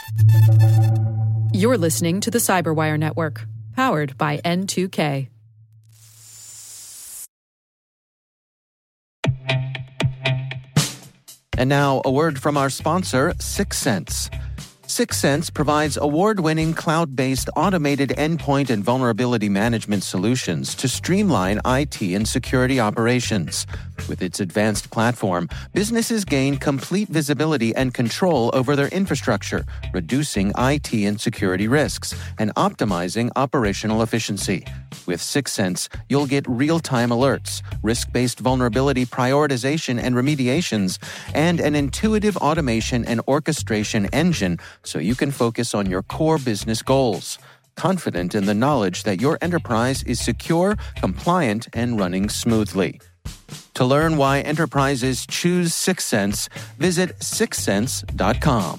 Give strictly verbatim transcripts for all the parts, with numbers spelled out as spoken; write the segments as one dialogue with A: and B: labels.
A: You're listening to the Cyberwire Network, powered by N two K.
B: And now, a word from our sponsor, Syxsense. Syxsense provides award-winning cloud-based automated endpoint and vulnerability management solutions to streamline I T and security operations. With its advanced platform, businesses gain complete visibility and control over their infrastructure, reducing I T and security risks and optimizing operational efficiency. With Syxsense, you'll get real-time alerts, risk-based vulnerability prioritization and remediations, and an intuitive automation and orchestration engine so you can focus on your core business goals, confident in the knowledge that your enterprise is secure, compliant, and running smoothly. To learn why enterprises choose Syxsense, visit syxsense dot com.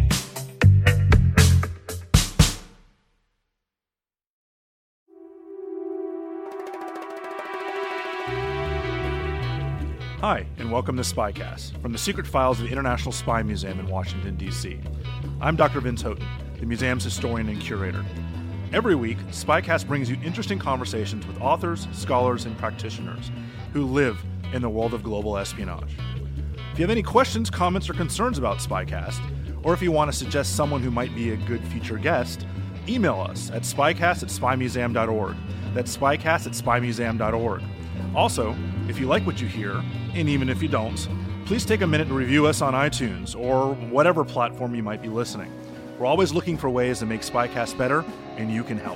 C: Hi, and welcome to SpyCast, from the secret files of the International Spy Museum in Washington, D C I'm Doctor Vince Houghton, the museum's historian and curator. Every week, SpyCast brings you interesting conversations with authors, scholars, and practitioners who live in the world of global espionage. If you have any questions, comments, or concerns about SpyCast, or if you want to suggest someone who might be a good future guest, email us at spycast at spy museum dot org. That's spycast at spy museum dot org. Also, if you like what you hear, and even if you don't, please take a minute to review us on iTunes or whatever platform you might be listening. We're always looking for ways to make SpyCast better, and you can help.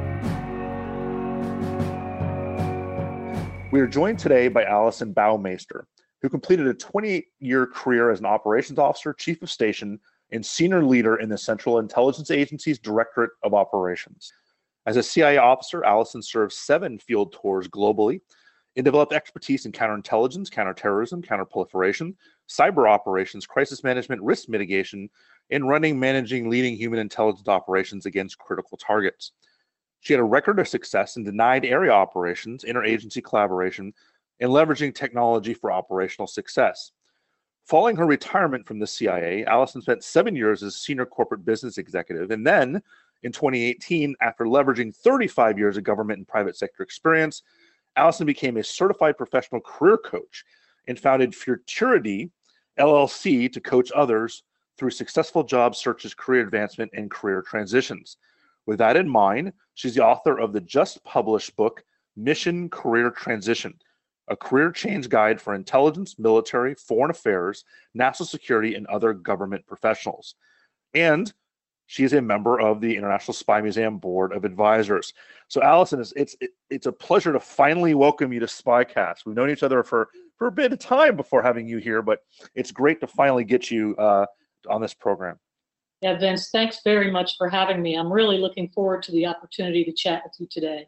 C: We are joined today by Alison Baumeister, who completed a twenty-year career as an operations officer, chief of station, and senior leader in the Central Intelligence Agency's Directorate of Operations. As a C I A officer, Alison served seven field tours globally and developed expertise in counterintelligence, counterterrorism, counterproliferation, cyber operations, crisis management, risk mitigation, and running, managing, leading human intelligence operations against critical targets. She had a record of success in denied area operations, interagency collaboration, and leveraging technology for operational success. Following her retirement from the C I A, Alison spent seven years as senior corporate business executive, and then in twenty eighteen, after leveraging thirty-five years of government and private sector experience, Alison became a certified professional career coach and founded Futurity L L C to coach others through successful job searches, career advancement, and career transitions. With that in mind, she's the author of the just published book, Mission Career Transition, a career change guide for intelligence, military, foreign affairs, national security, and other government professionals. And she is a member of the International Spy Museum Board of Advisors. So, Alison, it's it's it's a pleasure to finally welcome you to SpyCast. We've known each other for, for a bit of time before having you here, but it's great to finally get you uh, on this program.
D: Yeah, Vince, thanks very much for having me. I'm really looking forward to the opportunity to chat with you today.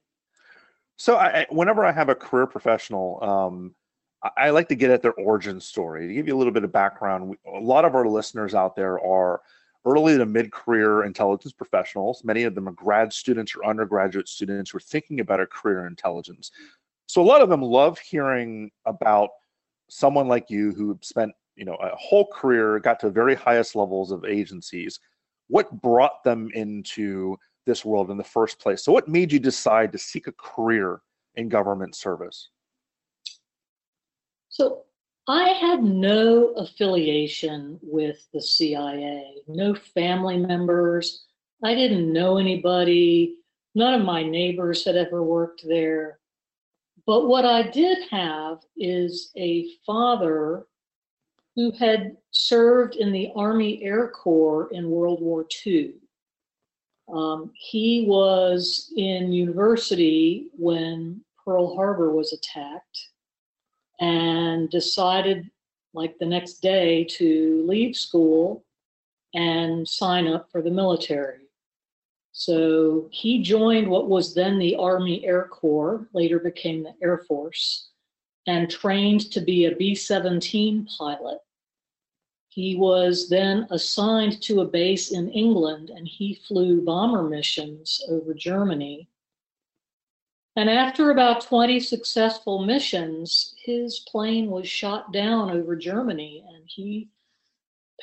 C: So, I, whenever I have a career professional, um, I, I like to get at their origin story. To give you a little bit of background, we, a lot of our listeners out there are early to mid-career intelligence professionals. Many of them are grad students or undergraduate students who are thinking about a career in intelligence. So a lot of them love hearing about someone like you who spent, you know, a whole career, got to very highest levels of agencies. What brought them into this world in the first place? So what made you decide to seek a career in government service?
D: So I had no affiliation with the C I A, no family members. I didn't know anybody. None of my neighbors had ever worked there. But what I did have is a father who had served in the Army Air Corps in World War Two. Um, he was in university when Pearl Harbor was attacked, and decided like the next day to leave school and sign up for the military. So he joined what was then the Army Air Corps, later became the Air Force, and trained to be a B seventeen pilot. He was then assigned to a base in England, and he flew bomber missions over Germany. And after about twenty successful missions, his plane was shot down over Germany, and he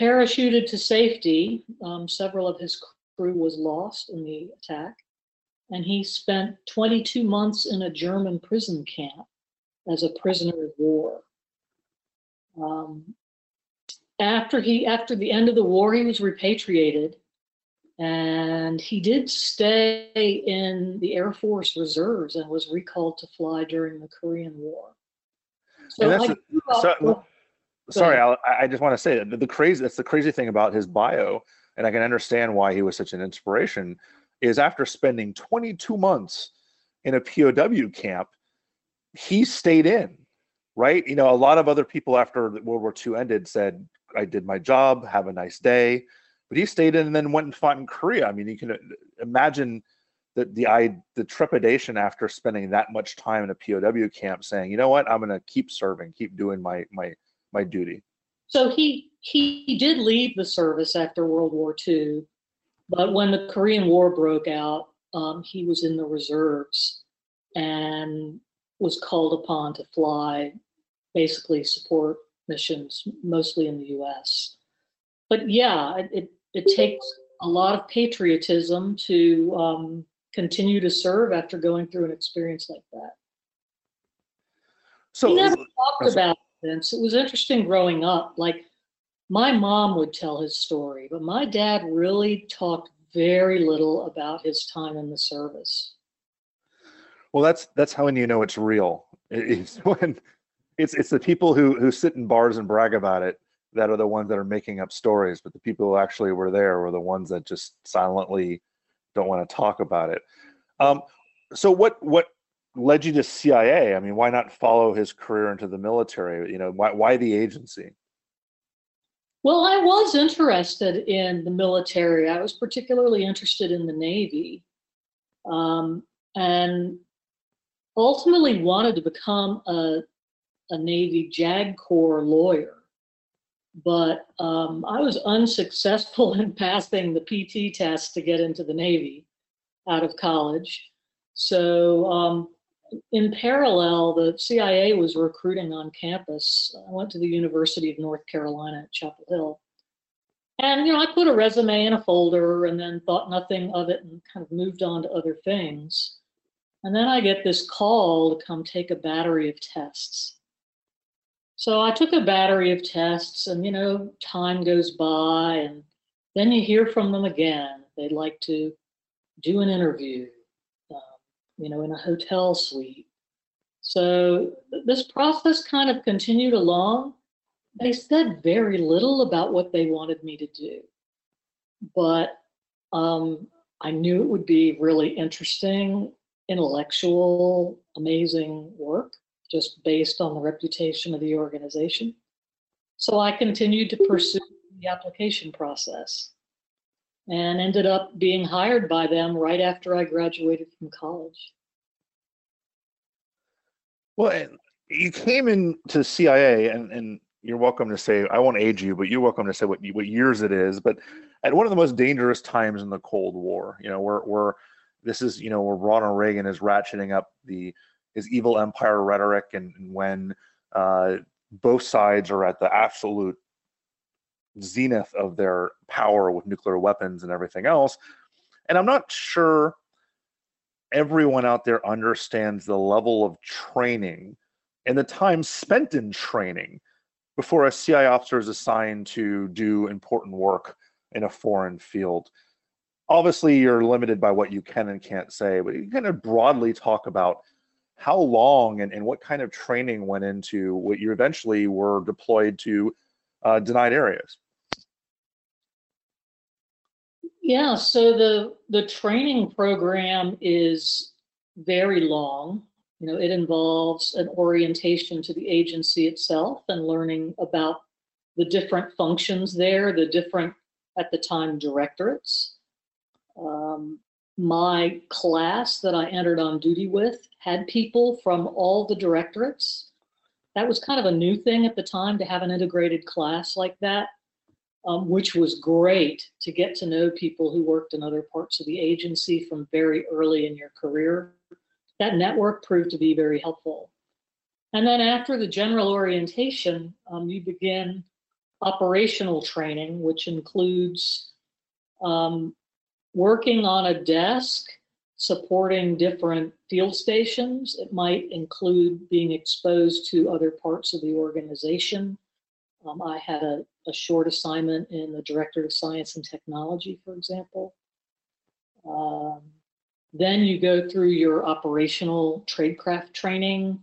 D: parachuted to safety. Um, several of his crew was lost in the attack, and he spent twenty-two months in a German prison camp as a prisoner of war. Um, after he, after the end of the war, he was repatriated, and he did stay in the Air Force Reserves and was recalled to fly during the Korean War. So
C: And that's
D: I
C: a-
D: grew up
C: so-
D: with-
C: Sorry, Al, I I just want to say that the crazy that's the crazy thing about his bio, and I can understand why he was such an inspiration, is after spending twenty-two months in a P O W camp, he stayed in, right? You know, a lot of other people after World War Two ended said, I did my job, have a nice day. But he stayed in and then went and fought in Korea. I mean, you can imagine the the I the trepidation after spending that much time in a P O W camp, saying, you know what, I'm going to keep serving, keep doing my my my duty.
D: So he he did leave the service after World War Two, but when the Korean War broke out, um, he was in the reserves and was called upon to fly basically support missions, mostly in the U S. But yeah, it it, it takes a lot of patriotism to um, continue to serve after going through an experience like that.
C: So
D: He never talked about Vince. It was interesting growing up. Like, my mom would tell his story, but my dad really talked very little about his time in the service.
C: well, that's that's how you know it's real. It's when it's it's the people who who sit in bars and brag about it that are the ones that are making up stories, but the people who actually were there were the ones that just silently don't want to talk about it. Um, so what what led you to C I A? I mean, why not follow his career into the military? You know, why why the agency?
D: Well, I was interested in the military. I was particularly interested in the Navy, um, and ultimately wanted to become a, a Navy JAG Corps lawyer. But um, I was unsuccessful in passing the P T test to get into the Navy out of college. So um, in parallel, the C I A was recruiting on campus. I went to the University of North Carolina at Chapel Hill. And, you know, I put a resume in a folder and then thought nothing of it and kind of moved on to other things. And then I get this call to come take a battery of tests. So I took a battery of tests, and, you know, time goes by, and then you hear from them again. They'd like to do an interview, um, you know, in a hotel suite. So th- this process kind of continued along. They said very little about what they wanted me to do, but um, I knew it would be really interesting, intellectual, amazing work, just based on the reputation of the organization. So I continued to pursue the application process and ended up being hired by them right after I graduated from college.
C: Well, and you came into C I A, and, and you're welcome to say, I won't age you, but you're welcome to say what what years it is. But at one of the most dangerous times in the Cold War, you know, where where this is, you know, where Ronald Reagan is ratcheting up the his evil empire rhetoric, and, and when uh, both sides are at the absolute zenith of their power with nuclear weapons and everything else. And I'm not sure everyone out there understands the level of training and the time spent in training before a C I A officer is assigned to do important work in a foreign field. Obviously, you're limited by what you can and can't say, but you kind of broadly talk about how long and, and what kind of training went into what you eventually were deployed to uh, denied areas.
D: Yeah, so the the training program is very long. You know, it involves an orientation to the agency itself and learning about the different functions there, the different, at the time, directorates. Um, my class that I entered on duty with had people from all the directorates. That was kind of a new thing at the time, to have an integrated class like that. Um, which was great to get to know people who worked in other parts of the agency from very early in your career. That network proved to be very helpful. And then after the general orientation, um, you begin operational training, which includes um, working on a desk, supporting different field stations. It might include being exposed to other parts of the organization. Um, I had a, a short assignment in the Director of Science and Technology, for example. Um, then you go through your operational tradecraft training.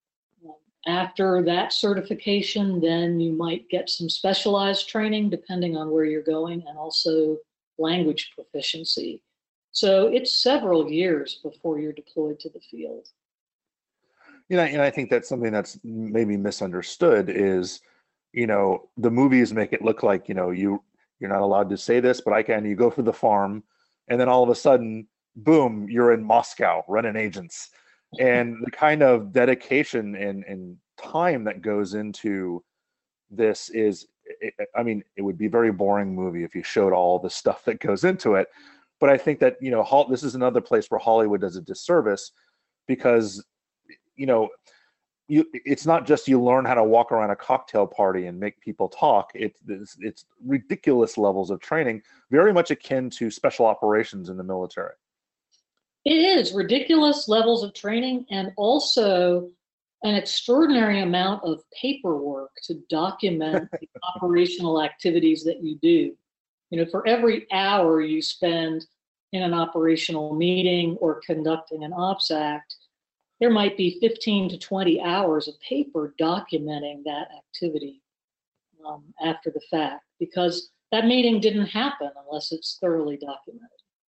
D: After that certification, then you might get some specialized training depending on where you're going, and also language proficiency. So it's several years before you're deployed to the field.
C: You know, and I think that's something that's maybe misunderstood is, you know, the movies make it look like, you know, you, you're not allowed to say this, but I can. You go for the farm, and then all of a sudden, boom, you're in Moscow running agents. And the kind of dedication and, and time that goes into this is, it, I mean, it would be a very boring movie if you showed all the stuff that goes into it. But I think that, you know, this is another place where Hollywood does a disservice because, you know, you, it's not just you learn how to walk around a cocktail party and make people talk. It's, it's, it's ridiculous levels of training, very much akin to special operations in the military.
D: It is ridiculous levels of training, and also an extraordinary amount of paperwork to document the operational activities that you do. You know, for every hour you spend in an operational meeting or conducting an ops act, there might be fifteen to twenty hours of paper documenting that activity um, after the fact, because that meeting didn't happen unless it's thoroughly documented.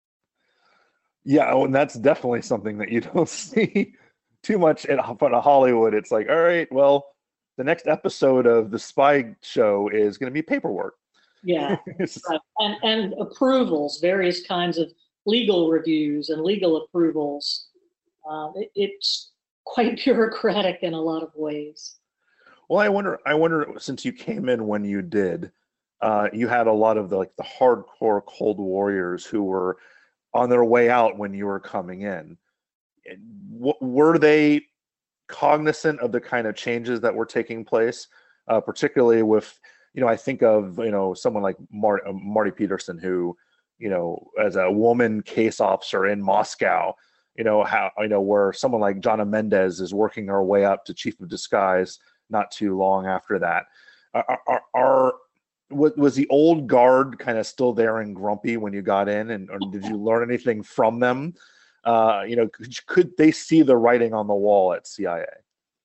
C: Yeah, oh, and that's definitely something that you don't see too much in Hollywood. It's like, all right, well, the next episode of the Spy Show is going to be paperwork.
D: Yeah, right. and, and approvals, various kinds of legal reviews and legal approvals. Uh, it, it's quite bureaucratic in a lot of ways.
C: Well, I wonder, I wonder, since you came in when you did, uh, you had a lot of the like the hardcore Cold Warriors who were on their way out when you were coming in. W- were they cognizant of the kind of changes that were taking place, uh, particularly with, you know, I think of, you know, someone like Mar- uh, Marty Peterson, who, you know, as a woman case officer in Moscow, you know, how, you know, where someone like Jana Mendez is working her way up to chief of disguise not too long after that. Are, are, are was the old guard kind of still there and grumpy when you got in, and or did you learn anything from them? Uh, you know, could, could they see the writing on the wall at C I A?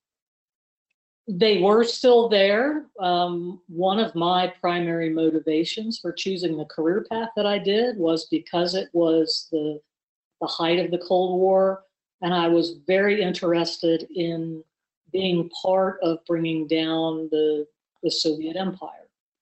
D: They were still there. Um, one of my primary motivations for choosing the career path that I did was because it was the, the height of the Cold War, and I was very interested in being part of bringing down the, the Soviet Empire.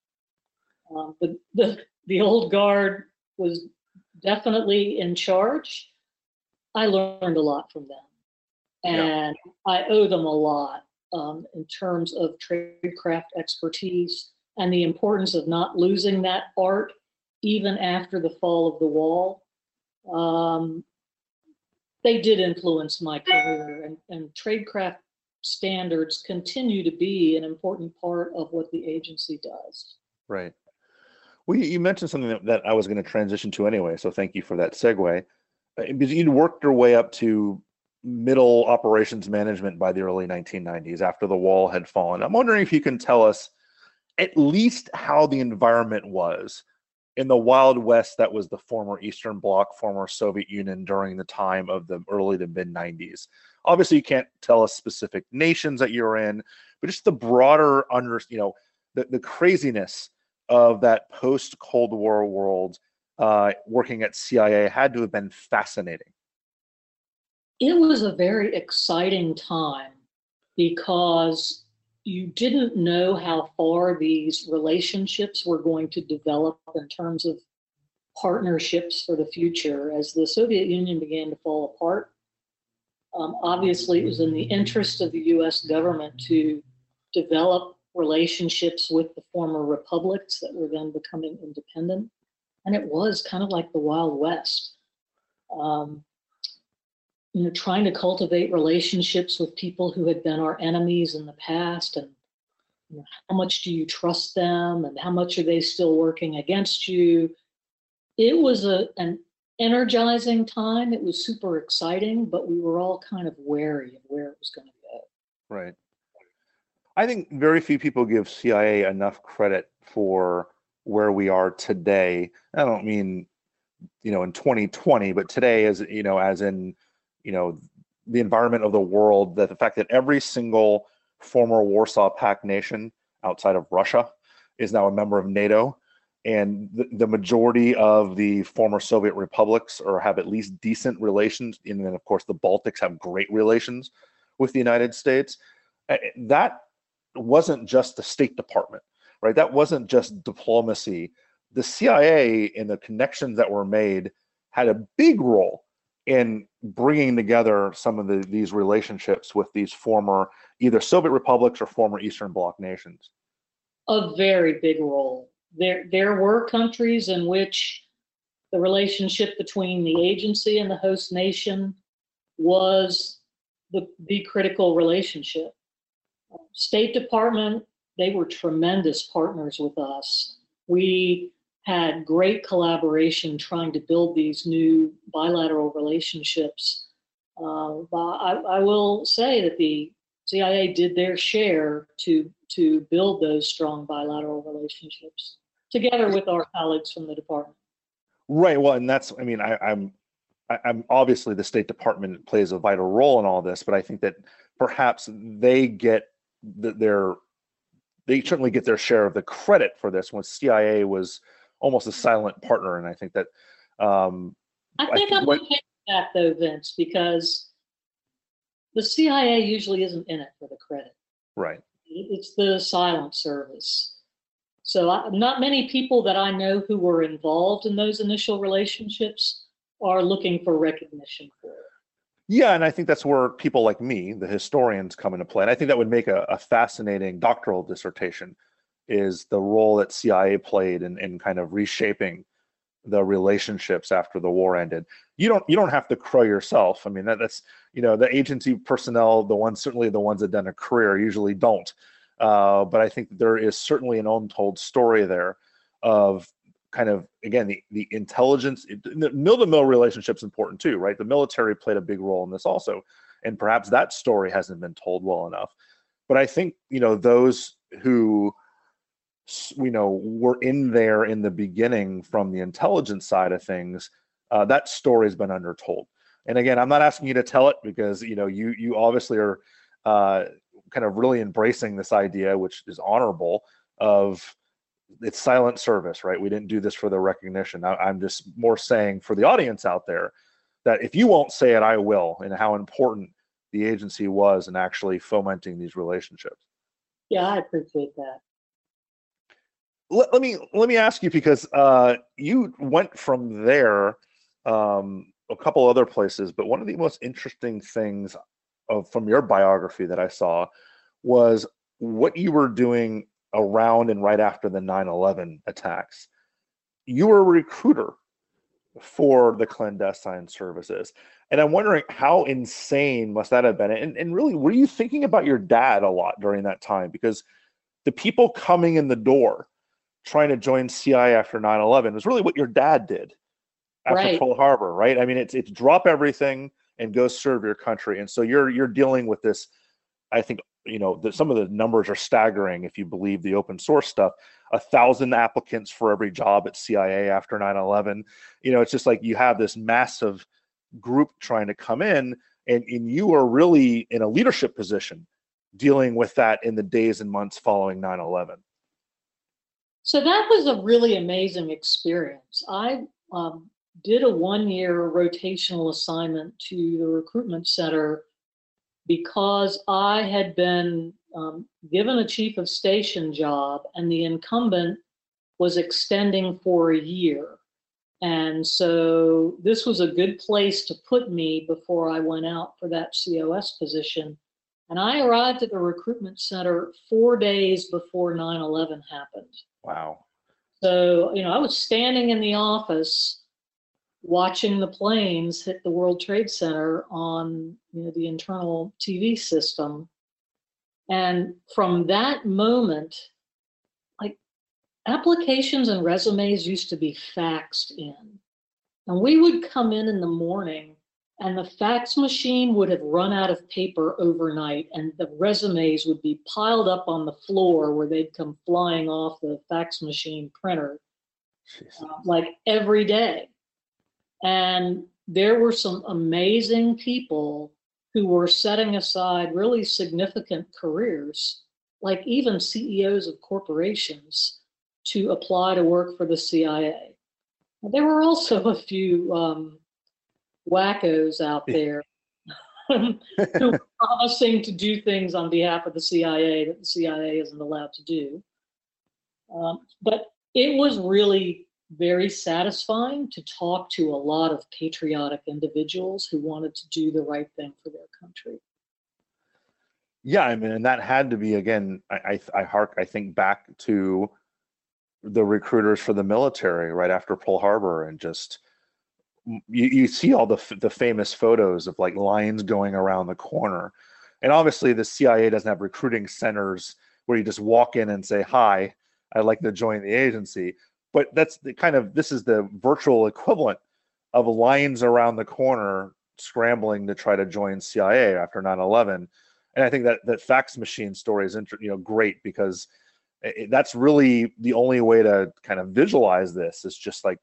D: Um, the, the, the old guard was definitely in charge. I learned a lot from them, and yeah. I owe them a lot um, in terms of tradecraft expertise and the importance of not losing that art even after the fall of the wall. Um, they did influence my career, and, and tradecraft standards continue to be an important part of what the agency does.
C: Right. Well, you mentioned something that, that I was going to transition to anyway, so thank you for that segue. Because you'd worked your way up to middle operations management by the early nineteen nineties after the wall had fallen. I'm wondering if you can tell us at least how the environment was in the Wild West that was the former Eastern Bloc, former Soviet Union during the time of the early to mid nineties. Obviously, you can't tell us specific nations that you're in, but just the broader, under, you know, the, the craziness of that post-Cold War world, uh, working at C I A had to have been fascinating.
D: It was a very exciting time because you didn't know how far these relationships were going to develop in terms of partnerships for the future. As the Soviet Union began to fall apart, um, obviously it was in the interest of the U S government to develop relationships with the former republics that were then becoming independent. And it was kind of like the Wild West. Um, you know, trying to cultivate relationships with people who had been our enemies in the past and you know, how much do you trust them, and how much are they still working against you? It was a an energizing time. It was super exciting, but we were all kind of wary of where it was going to go.
C: Right. I think very few people give C I A enough credit for where we are today. I don't mean, you know, in twenty twenty, but today, as you know, as in, you know, the environment of the world, that the fact that every single former Warsaw Pact nation outside of Russia is now a member of NATO, and the, the majority of the former Soviet republics or have at least decent relations, and then of course the Baltics have great relations with the United States. That wasn't just the State Department, right? That wasn't just diplomacy. The C I A and the connections that were made had a big role in bringing together some of the, these relationships with these former either Soviet republics or former Eastern Bloc nations.
D: A very big role. There, there were countries in which the relationship between the agency and the host nation was the, the critical relationship. State Department, they were tremendous partners with us. We had great collaboration trying to build these new bilateral relationships. Uh, I, I will say that the C I A did their share to, to build those strong bilateral relationships together with our colleagues from the department.
C: Right. Well, and that's, I mean, I, I'm, I, I'm obviously the State Department plays a vital role in all this, but I think that perhaps they get the, their, they certainly get their share of the credit for this when C I A was almost a silent partner. And I think that, um,
D: I think, I think I'm what, okay with that though, Vince, because the C I A usually isn't in it for the credit.
C: Right.
D: It's the silent service. So I, not many people that I know who were involved in those initial relationships are looking for recognition for it.
C: Yeah, and I think that's where people like me, the historians, come into play. And I think that would make a, a fascinating doctoral dissertation, is the role that C I A played in, in kind of reshaping the relationships after the war ended. You don't you don't have to crow yourself. I mean, that, that's, you know, the agency personnel, the ones, certainly the ones that done a career usually don't. Uh, but I think there is certainly an untold story there of kind of, again, the, the intelligence, the mill-to-mill relationship's important too, right? The military played a big role in this also. And perhaps that story hasn't been told well enough. But I think, you know, those who, you know, were in there in the beginning from the intelligence side of things, uh, that story has been undertold. And again, I'm not asking you to tell it because, you know, you, you obviously are uh, kind of really embracing this idea, which is honorable, of it's silent service, right? We didn't do this for the recognition. I, I'm just more saying for the audience out there that if you won't say it, I will, and how important the agency was in actually fomenting these relationships.
D: Yeah, I appreciate that.
C: Let, let me let me ask you, because uh, you went from there um, a couple other places, but one of the most interesting things of from your biography that I saw was what you were doing around and right after the nine eleven attacks. You were a recruiter for the clandestine services. And I'm wondering how insane must that have been? And, and really, were you thinking about your dad a lot during that time? Because the people coming in the door trying to join C I A after nine eleven was really what your dad did after
D: right.
C: Pearl Harbor, right? I mean, it's it's drop everything and go serve your country. And so you're you're dealing with this, I think, you know, the, some of the numbers are staggering if you believe the open source stuff. A thousand applicants for every job at C I A after nine eleven. You know, it's just like you have this massive group trying to come in, and, and you are really in a leadership position dealing with that in the days and months following nine eleven.
D: So that was a really amazing experience. I um, did a one-year rotational assignment to the recruitment center because I had been um, given a chief of station job, and the incumbent was extending for a year. And so this was a good place to put me before I went out for that C O S position. And I arrived at the recruitment center four days before nine eleven happened.
C: Wow.
D: So, you know, I was standing in the office watching the planes hit the World Trade Center on, you know, the internal T V system. And from that moment, like applications and resumes used to be faxed in. And we would come in in the morning and the fax machine would have run out of paper overnight and the resumes would be piled up on the floor where they'd come flying off the fax machine printer uh, like every day. And there were some amazing people who were setting aside really significant careers, like even C E Os of corporations, to apply to work for the C I A. There were also a few um, wackos out there who were promising to do things on behalf of the C I A that the C I A isn't allowed to do. Um, but it was really very satisfying to talk to a lot of patriotic individuals who wanted to do the right thing for their country.
C: Yeah, I mean, and that had to be, again, I, I, I hark, I think back to the recruiters for the military right after Pearl Harbor, and just you, you see all the the famous photos of like lines going around the corner. And obviously the C I A doesn't have recruiting centers where you just walk in and say, hi, I'd like to join the agency. But that's the kind of, this is the virtual equivalent of lines around the corner scrambling to try to join C I A after nine eleven. And I think that that fax machine story is, you know, great, because it, that's really the only way to kind of visualize this, is just like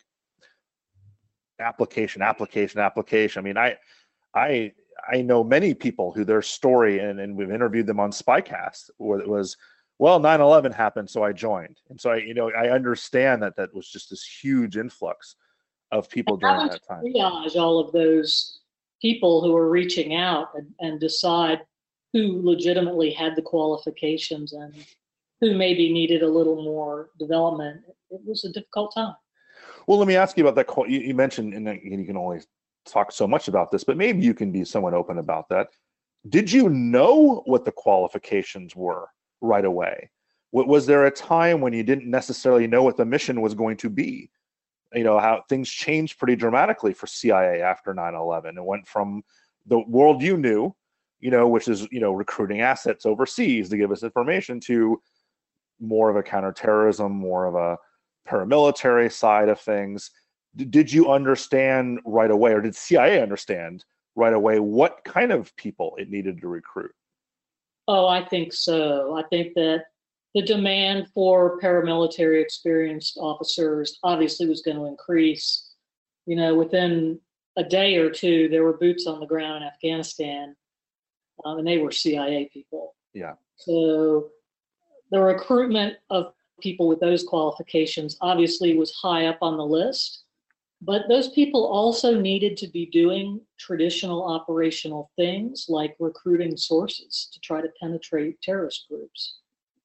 C: application, application, application. I mean, I, I, I know many people who their story, and, and we've interviewed them on Spycast, where it was, well, nine eleven happened, so I joined. And so I, you know, I understand that that was just this huge influx of people during that time.
D: Triage all of those people who are reaching out and, and decide who legitimately had the qualifications and who maybe needed a little more development. It was a difficult time.
C: Well, let me ask you about that. You, you mentioned, and you can only talk so much about this, but maybe you can be somewhat open about that. Did you know what the qualifications were right away? Was there a time when you didn't necessarily know what the mission was going to be? You know, how things changed pretty dramatically for C I A after nine eleven. It went from the world you knew, you know, which is, you know, recruiting assets overseas to give us information, to more of a counterterrorism, more of a paramilitary side of things. D- did you understand right away, or did C I A understand right away what kind of people it needed to recruit?
D: Oh, I think so. I think that the demand for paramilitary experienced officers obviously was going to increase. You know, within a day or two, there were boots on the ground in Afghanistan, um, and they were C I A people.
C: Yeah.
D: So the recruitment of people with those qualifications obviously was high up on the list. But those people also needed to be doing traditional operational things like recruiting sources to try to penetrate terrorist groups.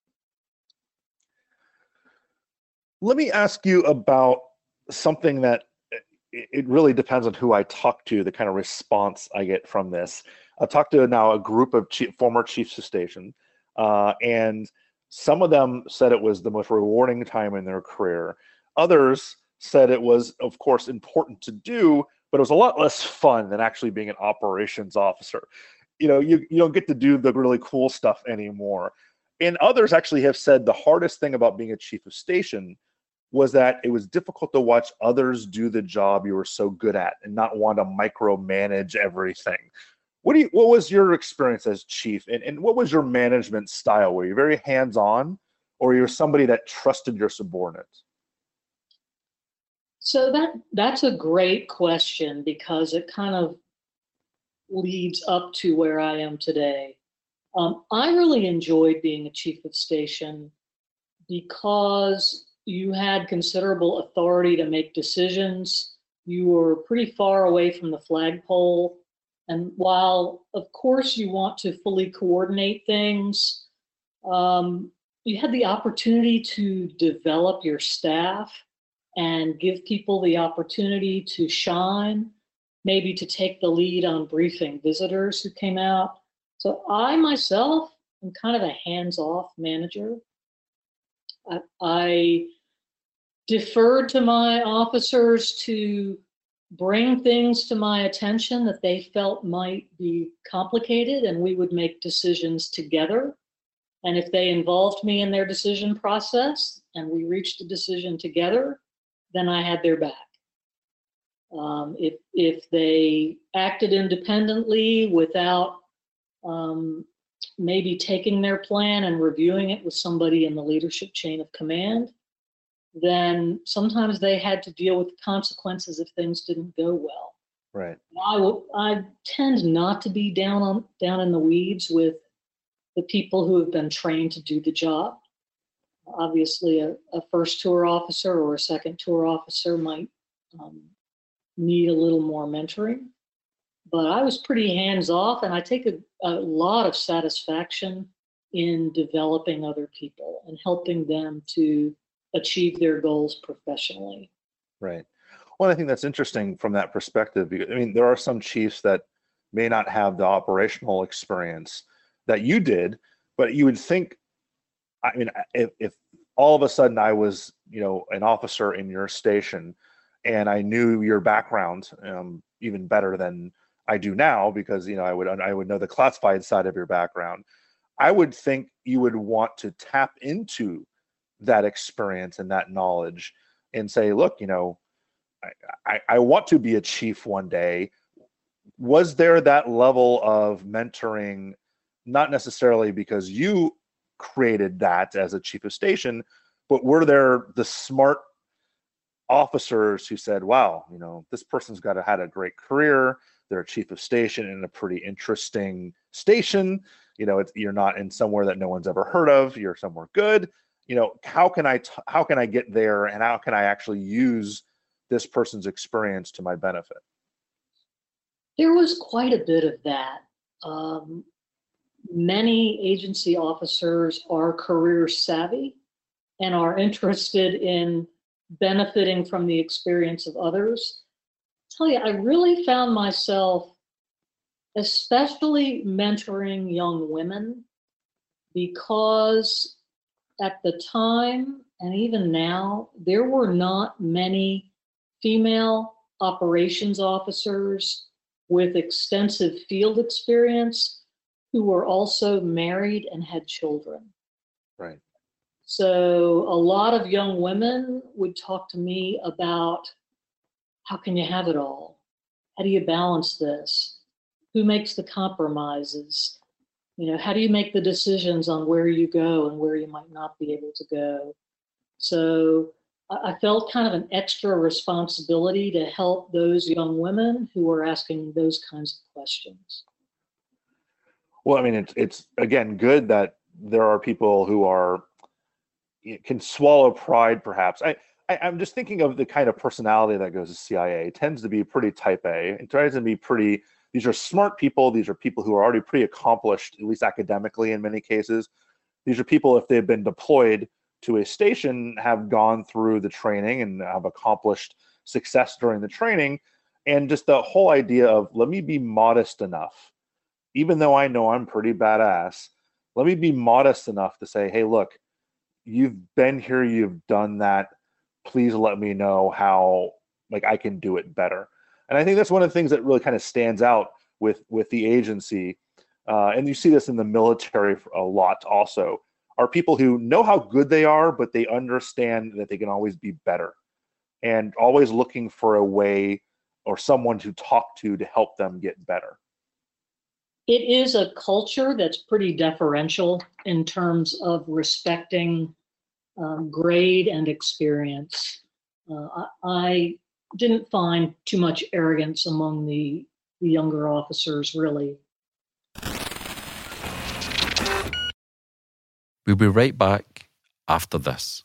C: Let me ask you about something that it really depends on who I talk to, the kind of response I get from this. I've talked to now a group of chief, former chiefs of station, uh, and some of them said it was the most rewarding time in their career. Others said it was, of course, important to do, but it was a lot less fun than actually being an operations officer. You know, you, you don't get to do the really cool stuff anymore. And others actually have said the hardest thing about being a chief of station was that it was difficult to watch others do the job you were so good at and not want to micromanage everything. What do you, what was your experience as chief, and, and what was your management style? Were you very hands-on, or you were somebody that trusted your subordinates?
D: So that that's a great question, because it kind of leads up to where I am today. Um, I really enjoyed being a chief of station because you had considerable authority to make decisions. You were pretty far away from the flagpole. And while, of course, you want to fully coordinate things, um, you had the opportunity to develop your staff and give people the opportunity to shine, maybe to take the lead on briefing visitors who came out. So I myself am kind of a hands-off manager. I, I deferred to my officers to bring things to my attention that they felt might be complicated, and we would make decisions together. And if they involved me in their decision process and we reached a decision together, then I had their back. Um, if if they acted independently without um, maybe taking their plan and reviewing it with somebody in the leadership chain of command, then sometimes they had to deal with the consequences if things didn't go well.
C: Right.
D: I will, I tend not to be down on down in the weeds with the people who have been trained to do the job. Obviously, a, a first tour officer or a second tour officer might um, need a little more mentoring. But I was pretty hands-off, and I take a, a lot of satisfaction in developing other people and helping them to achieve their goals professionally.
C: Right. Well, I think that's interesting from that perspective. I mean, there are some chiefs that may not have the operational experience that you did, but you would think, I mean, if, if all of a sudden I was, you know, an officer in your station and I knew your background um, even better than I do now, because, you know, I would, I would know the classified side of your background, I would think you would want to tap into that experience and that knowledge and say, look, you know, I, I, I want to be a chief one day. Was there that level of mentoring, not necessarily because you created that as a chief of station, but were there the smart officers who said, wow, you know, this person's got a, had a great career. They're a chief of station in a pretty interesting station. You know, it's, you're not in somewhere that no one's ever heard of. You're somewhere good. You know, how can I, t- how can I get there, and how can I actually use this person's experience to my benefit?
D: There was quite a bit of that. Um, many agency officers are career savvy and are interested in benefiting from the experience of others. I tell you, I really found myself especially mentoring young women, because at the time, and even now, there were not many female operations officers with extensive field experience who were also married and had children.
C: Right.
D: So a lot of young women would talk to me about, how can you have it all? How do you balance this? Who makes the compromises? You know, how do you make the decisions on where you go and where you might not be able to go? So I felt kind of an extra responsibility to help those young women who were asking those kinds of questions.
C: Well, I mean, it's, it's again, good that there are people who are, can swallow pride, perhaps. I, I, I'm just thinking of the kind of personality that goes to C I A. It tends to be pretty type A. It tries to be pretty, these are smart people. These are people who are already pretty accomplished, at least academically in many cases. These are people, if they've been deployed to a station, have gone through the training and have accomplished success during the training. And just the whole idea of, let me be modest enough, even though I know I'm pretty badass, let me be modest enough to say, hey, look, you've been here, you've done that. Please let me know how, like, I can do it better. And I think that's one of the things that really kind of stands out with, with the agency. Uh, and you see this in the military a lot also, are people who know how good they are, but they understand that they can always be better, and always looking for a way or someone to talk to to help them get better.
D: It is a culture that's pretty deferential in terms of respecting um, grade and experience. Uh, I, I didn't find too much arrogance among the, the younger officers, really.
E: We'll be right back after this.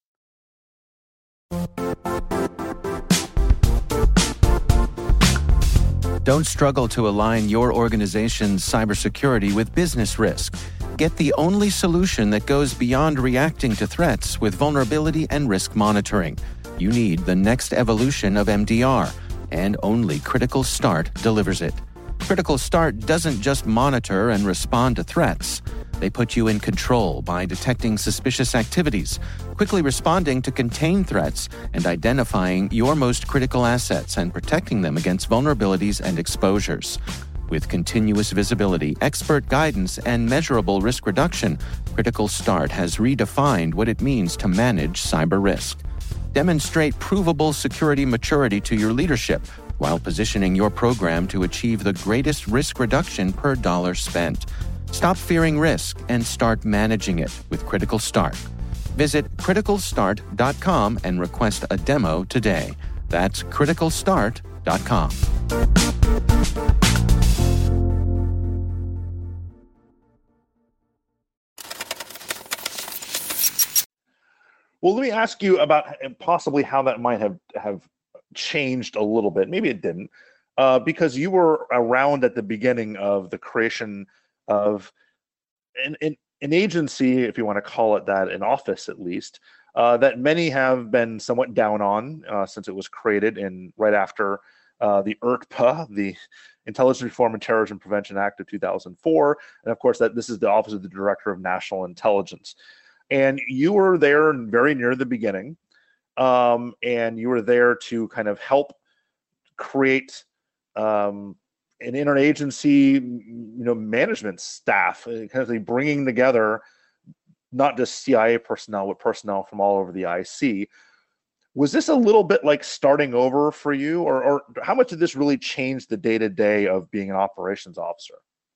B: Don't struggle to align your organization's cybersecurity with business risk. Get the only solution that goes beyond reacting to threats with vulnerability and risk monitoring. You need the next evolution of M D R, and only Critical Start delivers it. Critical Start doesn't just monitor and respond to threats. They put you in control by detecting suspicious activities, quickly responding to contain threats, and identifying your most critical assets and protecting them against vulnerabilities and exposures. With continuous visibility, expert guidance, and measurable risk reduction, Critical Start has redefined what it means to manage cyber risk. Demonstrate provable security maturity to your leadership while positioning your program to achieve the greatest risk reduction per dollar spent. Stop fearing risk and start managing it with Critical Start. Visit critical start dot com and request a demo today. That's critical start dot com.
C: Well, let me ask you about possibly how that might have, have changed a little bit. Maybe it didn't, uh, because you were around at the beginning of the creation of an, an, an agency, if you want to call it that, an office at least, uh, that many have been somewhat down on uh, since it was created in right after uh, the I R T P A, the Intelligence Reform and Terrorism Prevention Act of two thousand four, and of course that this is the Office of the Director of National Intelligence. And you were there very near the beginning, um, and you were there to kind of help create um, an interagency, you know, management staff, kind of bringing together not just C I A personnel, but personnel from all over the I C. Was this a little bit like starting over for you, or, or how much did this really change the day-to-day of being an operations officer?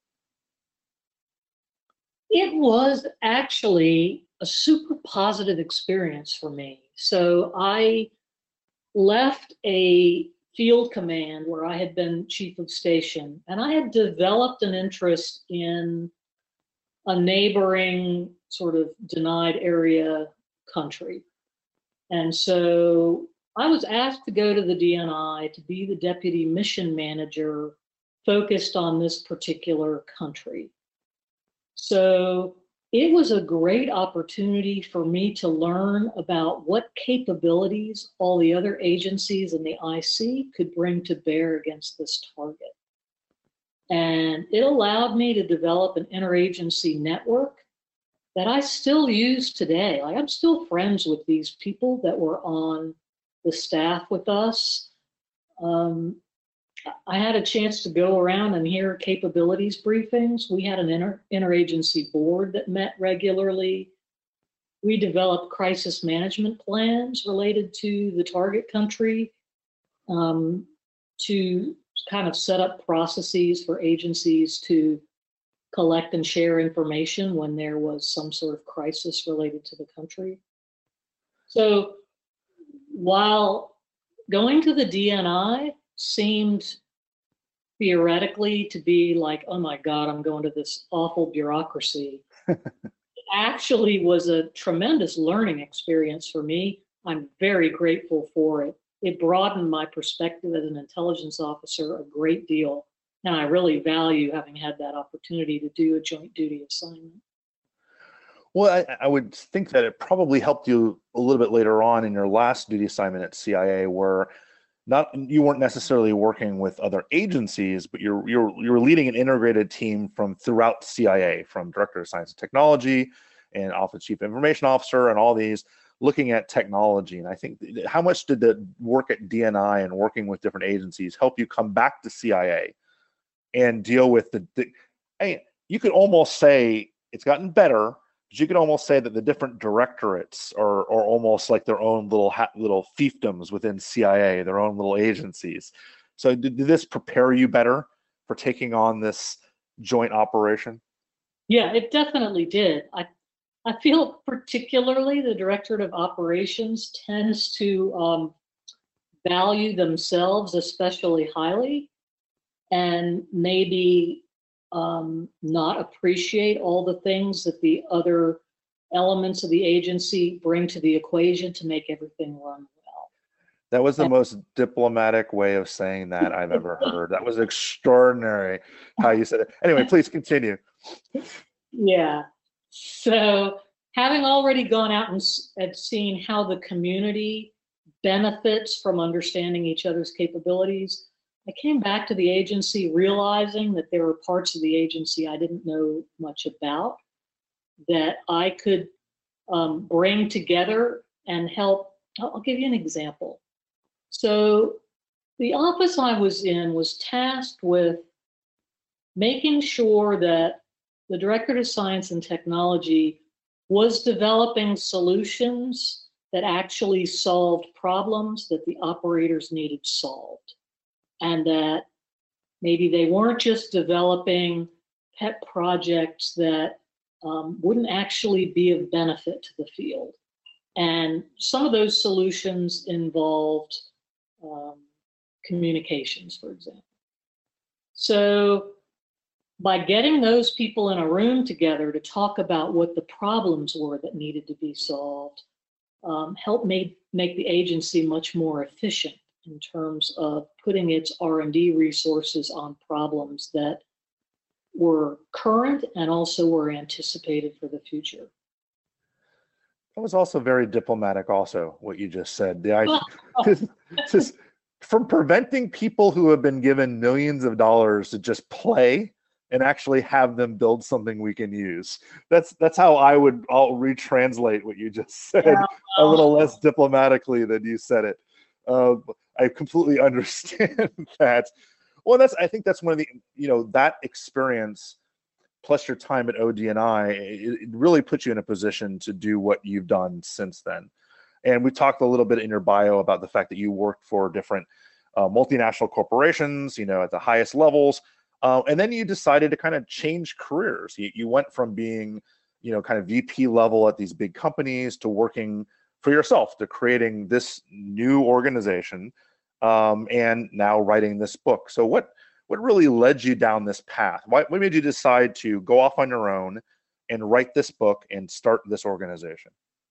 D: It was actually a super positive experience for me. So I left a field command where I had been chief of station, and I had developed an interest in a neighboring sort of denied area country. And so I was asked to go to the D N I to be the deputy mission manager focused on this particular country. So it was a great opportunity for me to learn about what capabilities all the other agencies in the I C could bring to bear against this target. And it allowed me to develop an interagency network that I still use today. Like, I'm still friends with these people that were on the staff with us. Um, I had a chance to go around and hear capabilities briefings. We had an inter interagency board that met regularly. We developed crisis management plans related to the target country um, to kind of set up processes for agencies to collect and share information when there was some sort of crisis related to the country. So while going to the D N I seemed theoretically to be like, oh my God, I'm going to this awful bureaucracy, it actually was a tremendous learning experience for me. I'm very grateful for it. It broadened my perspective as an intelligence officer a great deal. And I really value having had that opportunity to do a joint duty assignment.
C: Well, I, I would think that it probably helped you a little bit later on in your last duty assignment at C I A, where not you weren't necessarily working with other agencies, but you're you're you're leading an integrated team from throughout C I A, from Director of Science and Technology and Office Chief Information Officer, and all these looking at technology. And I think, how much did the work at D N I and working with different agencies help you come back to C I A and deal with the, the I, you could almost say it's gotten better, but you could almost say that the different directorates are, are almost like their own little little fiefdoms within C I A, their own little agencies. So did, did this prepare you better for taking on this joint operation?
D: Yeah, it definitely did. I, I feel particularly the Directorate of Operations tends to um, value themselves especially highly, and maybe um, not appreciate all the things that the other elements of the agency bring to the equation to make everything run well.
C: That was the most diplomatic way of saying that I've ever heard. That was extraordinary how you said it. Anyway, please continue.
D: Yeah. So having already gone out and, and seen how the community benefits from understanding each other's capabilities, I came back to the agency realizing that there were parts of the agency I didn't know much about that I could um, bring together and help. I'll give you an example. So the office I was in was tasked with making sure that the Directorate of Science and Technology was developing solutions that actually solved problems that the operators needed solved. And that maybe they weren't just developing pet projects that um, wouldn't actually be of benefit to the field. And some of those solutions involved um, communications, for example. So by getting those people in a room together to talk about what the problems were that needed to be solved, um, helped make, make the agency much more efficient in terms of putting its R and D resources on problems that were current and also were anticipated for the future.
C: That was also very diplomatic, also, what you just said. The idea, just, just from preventing people who have been given millions of dollars to just play and actually have them build something we can use. That's that's how I would I'll retranslate what you just said, yeah. a little less diplomatically than you said it. Uh, I completely understand that. Well, that's I think that's one of the, you know, that experience plus your time at O D N I, it, it really puts you in a position to do what you've done since then. And we talked a little bit in your bio about the fact that you worked for different uh, multinational corporations, you know, at the highest levels. Uh, and then you decided to kind of change careers. You, you went from being, you know, kind of V P level at these big companies to working for yourself, to creating this new organization, um, and now writing this book. So what what really led you down this path? Why, what made you decide to go off on your own and write this book and start this organization?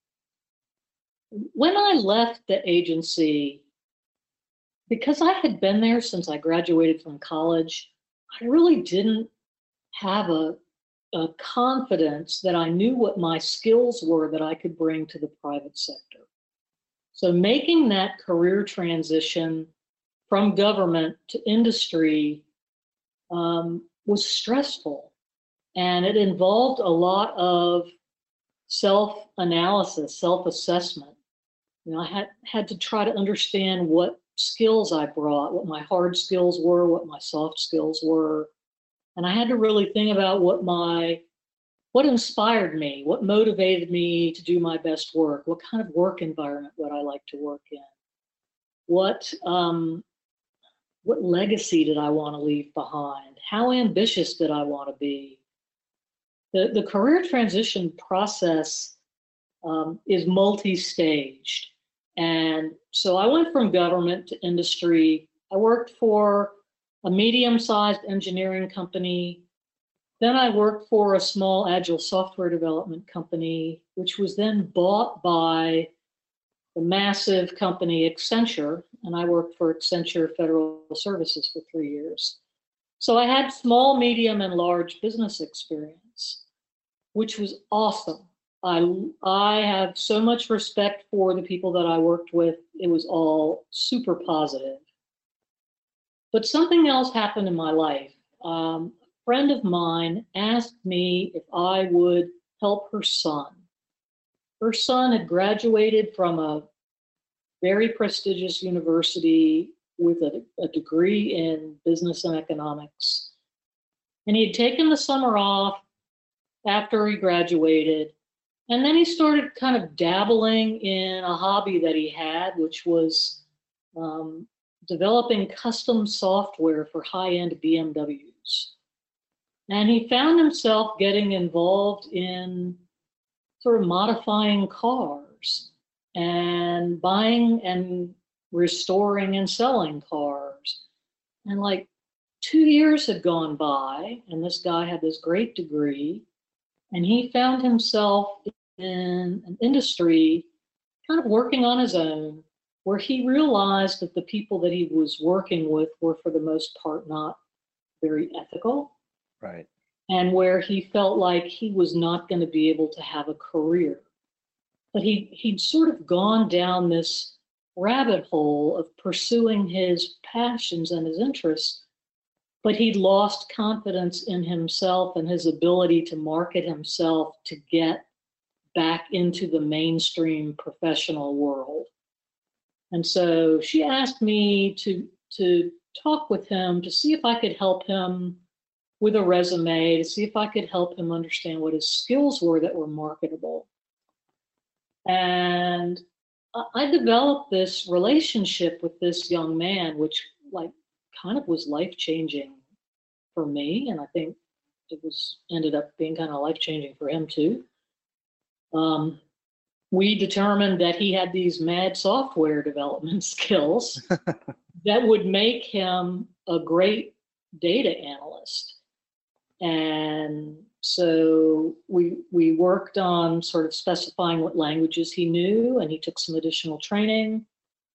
D: When I left the agency, because I had been there since I graduated from college, I really didn't have a, a confidence that I knew what my skills were that I could bring to the private sector. So making that career transition from government to industry um, was stressful, and it involved a lot of self-analysis, self-assessment. You know, I had, had to try to understand what skills I brought, what my hard skills were, what my soft skills were. And I had to really think about what my, what inspired me, what motivated me to do my best work, what kind of work environment would I like to work in? What, um, what legacy did I want to leave behind? How ambitious did I want to be? The, the career transition process um, is multi-staged. And so I went from government to industry. I worked for a medium-sized engineering company. Then I worked for a small agile software development company, which was then bought by the massive company Accenture, and I worked for Accenture Federal Services for three years. So I had small, medium, and large business experience, which was awesome. I, I have so much respect for the people that I worked with. It was all super positive. But something else happened in my life. Um, a friend of mine asked me if I would help her son. Her son had graduated from a very prestigious university with a, a degree in business and economics. And he had taken the summer off after he graduated. And then he started kind of dabbling in a hobby that he had, which was um, developing custom software for high-end B M Ws. And he found himself getting involved in sort of modifying cars and buying and restoring and selling cars. And like two years had gone by, and this guy had this great degree, and he found himself in an industry kind of working on his own, where he realized that the people that he was working with were for the most part not very ethical.
C: Right.
D: And where he felt like he was not going to be able to have a career. But he, he'd sort of gone down this rabbit hole of pursuing his passions and his interests, but he'd lost confidence in himself and his ability to market himself to get back into the mainstream professional world. And so she asked me to, to talk with him to see if I could help him with a resume to see if I could help him understand what his skills were that were marketable. And I developed this relationship with this young man, which like kind of was life-changing for me. And I think it was ended up being kind of life-changing for him too. Um, we determined that he had these mad software development skills that would make him a great data analyst. And so we we worked on sort of specifying what languages he knew, and he took some additional training.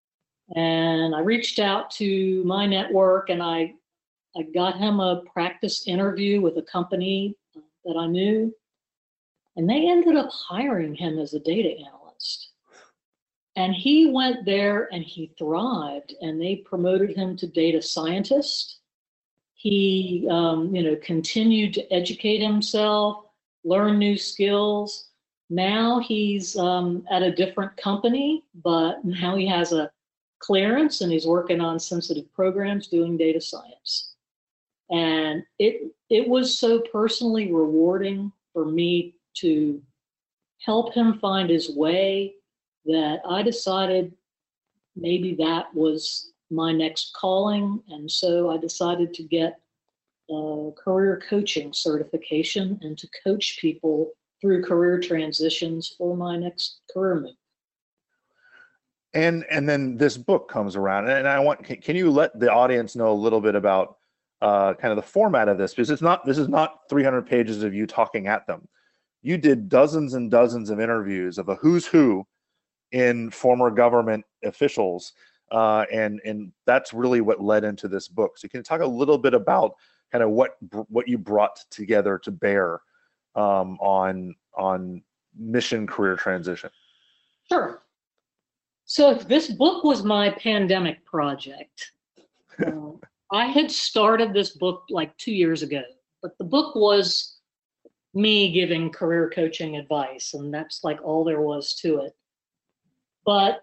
D: And I reached out to my network, and I I got him a practice interview with a company that I knew, and they ended up hiring him as a data analyst. And he went there and he thrived, and they promoted him to data scientist. He, um, you know, continued to educate himself, learn new skills. Now he's um, at a different company, but now he has a clearance and he's working on sensitive programs doing data science. And it it was so personally rewarding for me to help him find his way that I decided maybe that was my next calling. And so I decided to get a career coaching certification and to coach people through career transitions for my next career move.
C: And and then this book comes around, and I want can, can you let the audience know a little bit about uh, kind of the format of this, because it's not this is not three hundred pages of you talking at them. You did dozens and dozens of interviews of a who's who in former government officials. Uh, and and that's really what led into this book. So can you talk a little bit about kind of what what you brought together to bear um, on on mission career transition?
D: Sure. So this book was my pandemic project. uh, I had started this book like two years ago, but the book was me giving career coaching advice, and that's like all there was to it. But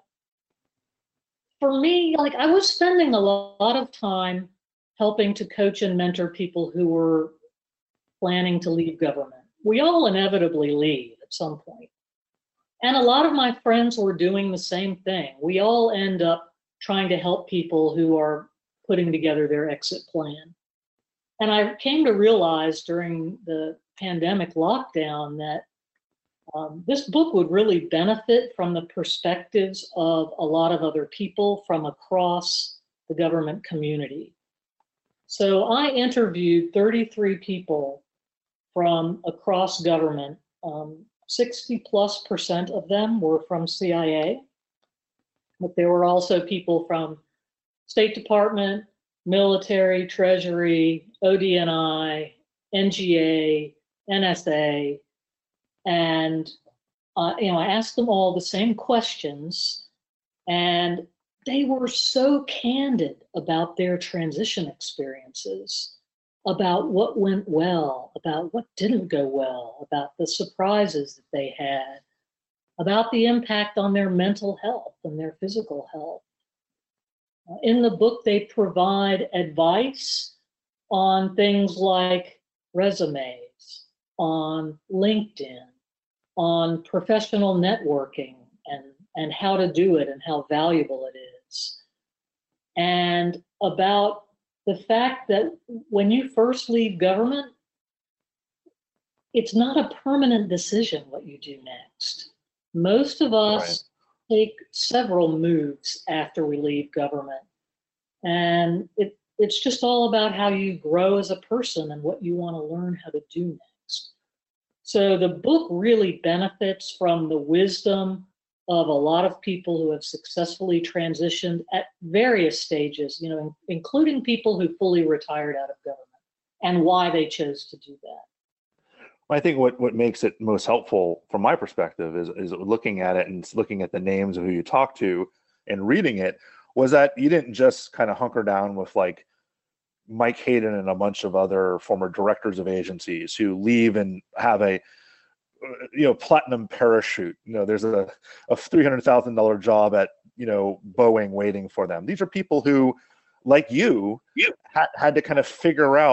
D: for me, like I was spending a lot of time helping to coach and mentor people who were planning to leave government. We all inevitably leave at some point. And a lot of my friends were doing the same thing. We all end up trying to help people who are putting together their exit plan. And I came to realize during the pandemic lockdown that Um, this book would really benefit from the perspectives of a lot of other people from across the government community. So I interviewed thirty-three people from across government. Um, sixty plus percent of them were from C I A, but there were also people from State Department, military, Treasury, O D N I, N G A, N S A. And, uh, you know, I asked them all the same questions, and they were so candid about their transition experiences, about what went well, about what didn't go well, about the surprises that they had, about the impact on their mental health and their physical health. Uh, in the book, they provide advice on things like resumes, on LinkedIn, on professional networking and, and how to do it and how valuable it is. And about the fact that when you first leave government, it's not a permanent decision what you do next. Most of us right. take several moves after we leave government. And it, it's just all about how you grow as a person and what you want to learn how to do next. So the book really benefits from the wisdom of a lot of people who have successfully transitioned at various stages, you know, including people who fully retired out of government and why they chose to do that.
C: I think what, what makes it most helpful from my perspective is, is looking at it and looking at the names of who you talked to and reading it was that you didn't just kind of hunker down with like Mike Hayden and a bunch of other former directors of agencies who leave and have a, you know, platinum parachute. You know, there's a, a three hundred thousand dollars job at, you know, Boeing waiting for them. These are people who, like you, you. Had, had to kind of figure out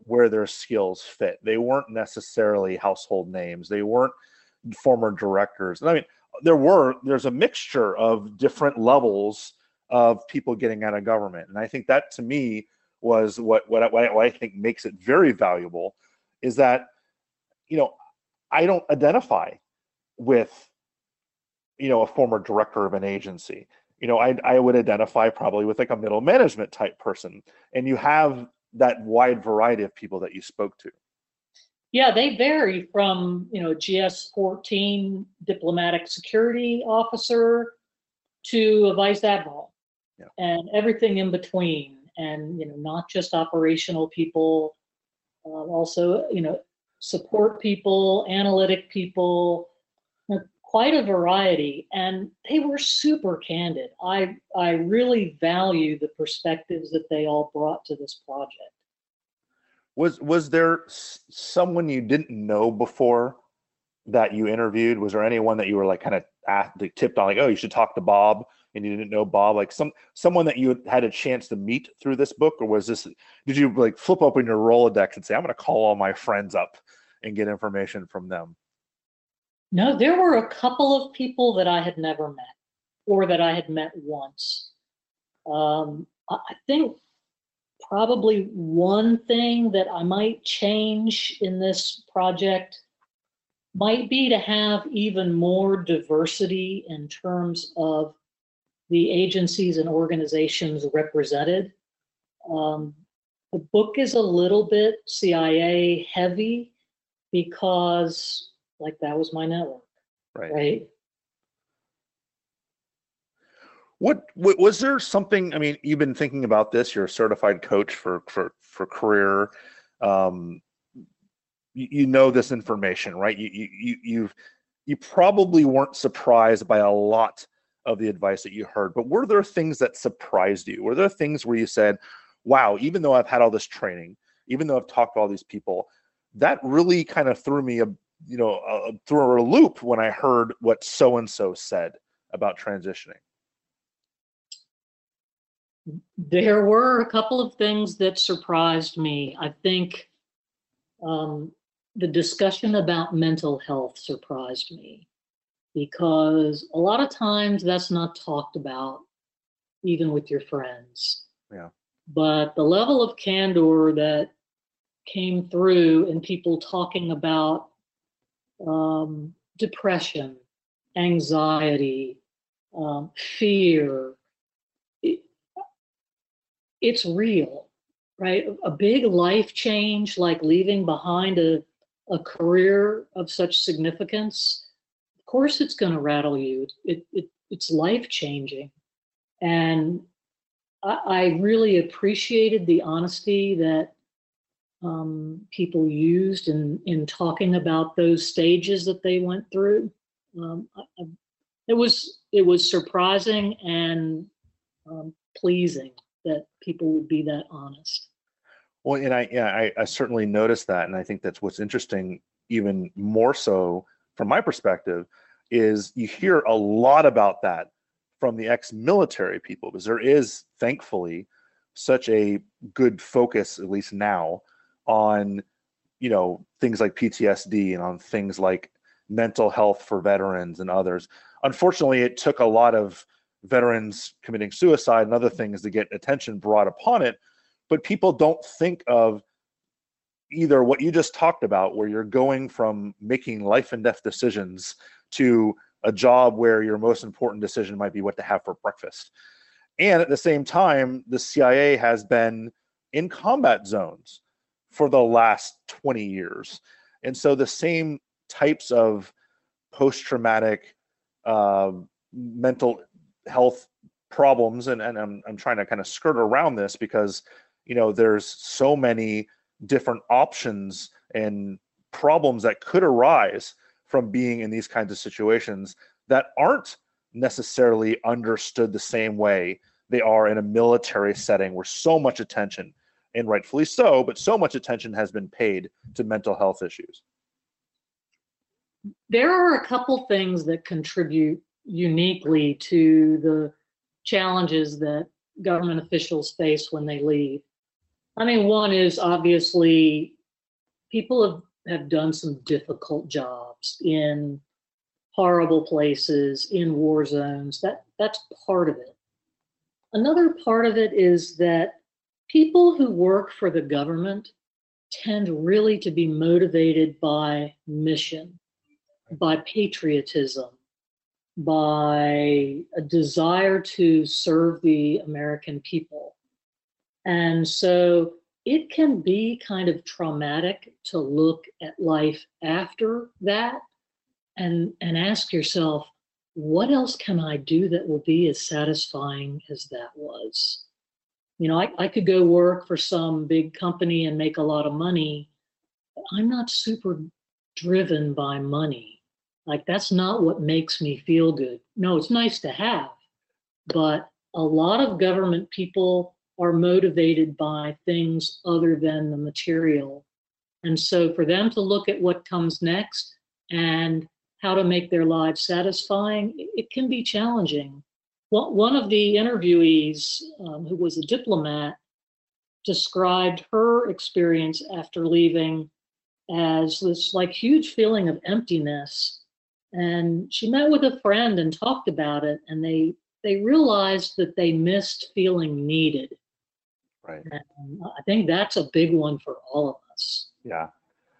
C: where their skills fit. They weren't necessarily household names. They weren't former directors. And I mean, there were, there's a mixture of different levels of people getting out of government. And I think that to me was what, what, I, what I think makes it very valuable is that, you know, I don't identify with, you know, a former director of an agency. You know, I, I would identify probably with like a middle management type person. And you have that wide variety of people that you spoke to.
D: Yeah, they vary from, you know, G S fourteen diplomatic security officer to a vice admiral, yeah, and everything in between. And, you know, not just operational people, uh, also, you know, support people, analytic people, you know, quite a variety. And they were super candid. I, I really value the perspectives that they all brought to this project.
C: Was was there someone you didn't know before that you interviewed? Was there anyone that you were like kind of asked, like, tipped on, like, oh, you should talk to Bob, and you didn't know Bob? Like some someone that you had a chance to meet through this book, or was this? Did you like flip open your Rolodex and say, I'm going to call all my friends up and get information from them?
D: No, there were a couple of people that I had never met, or that I had met once. Um, I think. Probably one thing that I might change in this project might be to have even more diversity in terms of the agencies and organizations represented. Um, the book is a little bit C I A heavy because, like, that was my network,
C: right?
D: right?
C: What, what was there something? I mean, you've been thinking about this. You're a certified coach for for for career. Um, you, you know this information, right? You you you've you probably weren't surprised by a lot of the advice that you heard. But were there things that surprised you? Were there things where you said, "Wow, even though I've had all this training, even though I've talked to all these people, that really kind of threw me a you know a, through a loop when I heard what so and so said about transitioning"?
D: There were a couple of things that surprised me. I think um, the discussion about mental health surprised me because a lot of times that's not talked about, even with your friends.
C: Yeah.
D: But the level of candor that came through and people talking about um, depression, anxiety, um, fear, it's real, right? A big life change, like leaving behind a, a career of such significance, of course it's going to rattle you. It, it, it's life-changing. And I, I really appreciated the honesty that um, people used in, in talking about those stages that they went through. Um, I, I, it was, it was surprising and um, pleasing that people would be that honest.
C: Well, and I, yeah, I, I certainly noticed that. And I think that's what's interesting, even more so from my perspective, is you hear a lot about that from the ex-military people, because there is, thankfully, such a good focus, at least now, on, you know, things like P T S D and on things like mental health for veterans and others. Unfortunately, it took a lot of veterans committing suicide and other things to get attention brought upon it, but people don't think of either what you just talked about, where you're going from making life and death decisions to a job where your most important decision might be what to have for breakfast. And at the same time, the C I A has been in combat zones for the last twenty years. And so the same types of post-traumatic uh, mental health problems, and, and I'm, I'm trying to kind of skirt around this because, you know, there's so many different options and problems that could arise from being in these kinds of situations that aren't necessarily understood the same way they are in a military setting, where so much attention, and rightfully so, but so much attention has been paid to mental health issues.
D: There are a couple things that contribute uniquely to the challenges that government officials face when they leave. I mean, one is obviously people have, have done some difficult jobs in horrible places, in war zones. That that's part of it. Another part of it is that people who work for the government tend really to be motivated by mission, by patriotism, by a desire to serve the American people. And so it can be kind of traumatic to look at life after that and, and ask yourself, what else can I do that will be as satisfying as that was? You know, I, I could go work for some big company and make a lot of money, but I'm not super driven by money. Like, that's not what makes me feel good. No, it's nice to have, but a lot of government people are motivated by things other than the material. And so for them to look at what comes next and how to make their lives satisfying, it can be challenging. Well, one of the interviewees, um, who was a diplomat, described her experience after leaving as this like huge feeling of emptiness. And she met with a friend and talked about it, and they they realized that they missed feeling needed.
C: Right.
D: And I think that's a big one for all of us.
C: Yeah.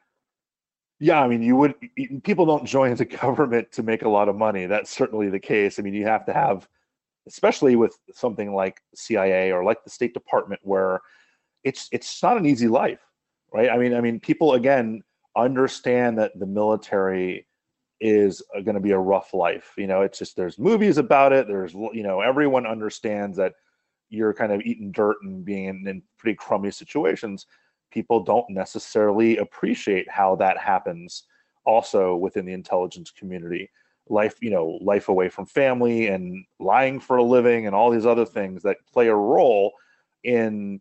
C: Yeah, I mean, you would, people don't join the government to make a lot of money. That's certainly the case. I mean, you have to have, especially with something like C I A or like the State Department, where it's it's not an easy life, right? I mean, I mean, people again understand that the military is going to be a rough life. You know, it's just, there's movies about it. There's, you know, everyone understands that you're kind of eating dirt and being in, in pretty crummy situations. People don't necessarily appreciate how that happens also within the intelligence community. Life, you know, life away from family and lying for a living and all these other things that play a role in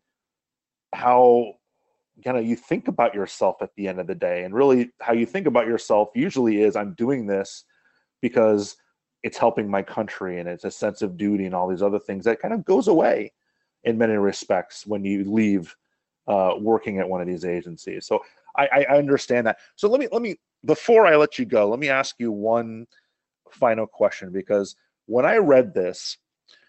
C: how kind of you think about yourself at the end of the day. And really how you think about yourself usually is, I'm doing this because it's helping my country, and it's a sense of duty and all these other things that kind of goes away in many respects when you leave uh, working at one of these agencies. So I, I understand that. So let me, let me, before I let you go, let me ask you one final question, because when I read this,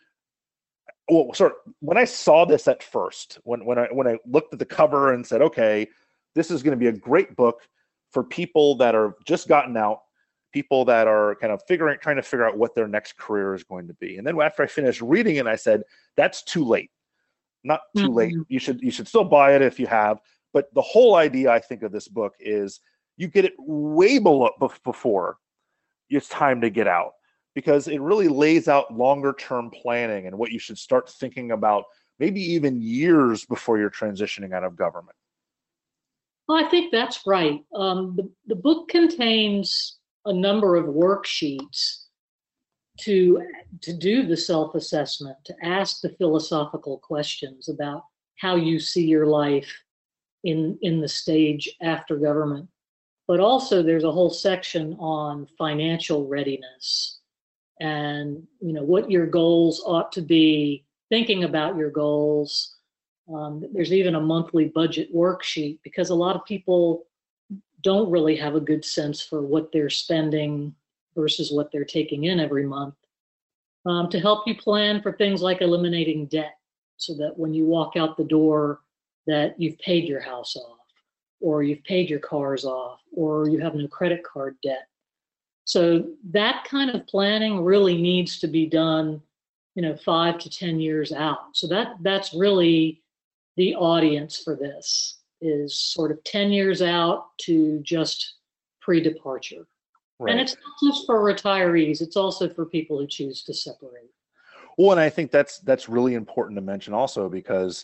C: well, sort of, when I saw this at first, when when I when I looked at the cover and said, okay, this is going to be a great book for people that are just gotten out, people that are kind of figuring, trying to figure out what their next career is going to be. And then after I finished reading it, I said, that's too late. Not too mm-hmm. late. You should you should still buy it if you have. But the whole idea, I think, of this book is you get it way below, before it's time to get out, because it really lays out longer term planning and what you should start thinking about maybe even years before you're transitioning out of government.
D: Well, I think that's right. Um, the, the book contains a number of worksheets to, to do the self-assessment, to ask the philosophical questions about how you see your life in, in the stage after government. But also there's a whole section on financial readiness and, you know, what your goals ought to be, thinking about your goals. Um, there's even a monthly budget worksheet, because a lot of people don't really have a good sense for what they're spending versus what they're taking in every month, um, to help you plan for things like eliminating debt, so that when you walk out the door that you've paid your house off, or you've paid your cars off, or you have no credit card debt. So that kind of planning really needs to be done, you know, five to ten years out. So that that's really the audience for this, is sort of ten years out to just pre-departure. Right. And it's not just for retirees, it's also for people who choose to separate.
C: Well, and I think that's that's really important to mention also, because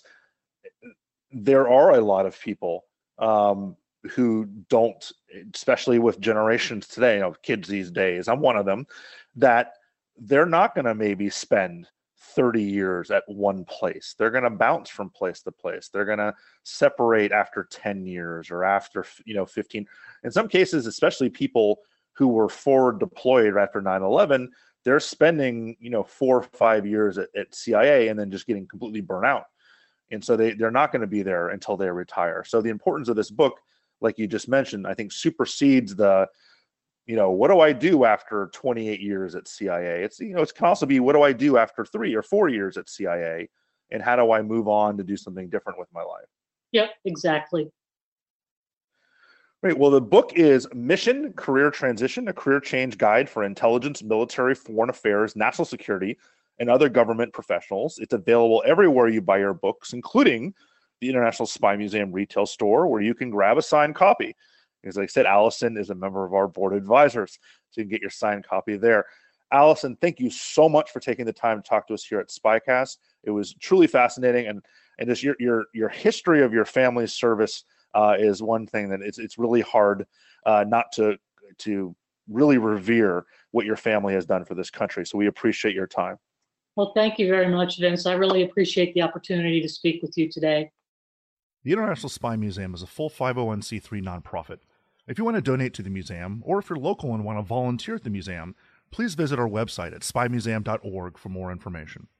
C: there are a lot of people um, who don't, especially with generations today, you know, kids these days, I'm one of them, that they're not going to maybe spend thirty years at one place. They're going to bounce from place to place. They're going to separate after ten years or after, you know, fifteen. In some cases, especially people who were forward deployed after nine eleven, they're spending, you know, four or five years at, at C I A and then just getting completely burnt out. And so they, they're not going to be there until they retire. So the importance of this book, like you just mentioned, I think supersedes the, you know, what do I do after twenty-eight years at C I A? It's, you know, it can also be, what do I do after three or four years at C I A? And how do I move on to do something different with my life?
D: Yep, exactly.
C: Great. Well, the book is Mission Career Transition, a career change guide for intelligence, military, foreign affairs, national security, and other government professionals. It's available everywhere you buy your books, including the International Spy Museum retail store, where you can grab a signed copy. As I said, Allison is a member of our board of advisors, so you can get your signed copy there. Allison, thank you so much for taking the time to talk to us here at SpyCast. It was truly fascinating, and and just your your your history of your family's service uh, is one thing that it's it's really hard uh, not to to really revere what your family has done for this country. So we appreciate your time.
D: Well, thank you very much, Vince. I really appreciate the opportunity to speak with you today.
F: The International Spy Museum is a full five oh one c three nonprofit. If you want to donate to the museum, or if you're local and want to volunteer at the museum, please visit our website at spy museum dot org for more information.